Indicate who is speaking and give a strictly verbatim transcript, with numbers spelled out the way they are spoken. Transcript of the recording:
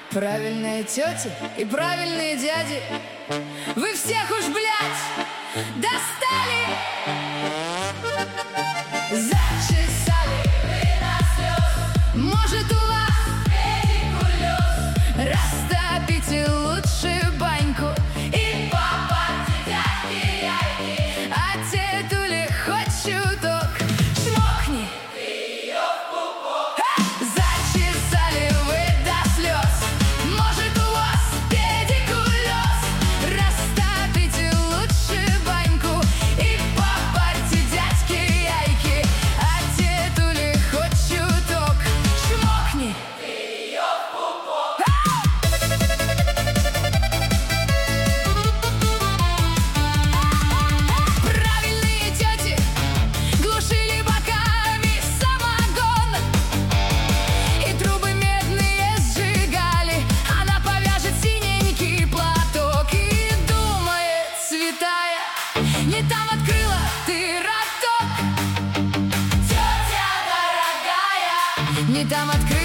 Speaker 1: Правильные тети и правильные дяди, вы всех уж, блядь, достали. Зачесали вы до слез. Может, у вас педикулез. Растопите лучше баньку и попарьте дядьки яйки. А тетуле хоть чуток чмокни ты ее в пупок. Зачесали вы до слез. Может, у вас педикулез. Растопите лучше баньку и попарьте дядьки яйки. А тетуле хоть чуток чмокни ты ее в пупок. Правильные тети глушили боками самогон и трубы медные сжигали. Она повяжет синенький платок и думает, святая, не там открыла ты роток. Тетя дорогая, не там открыла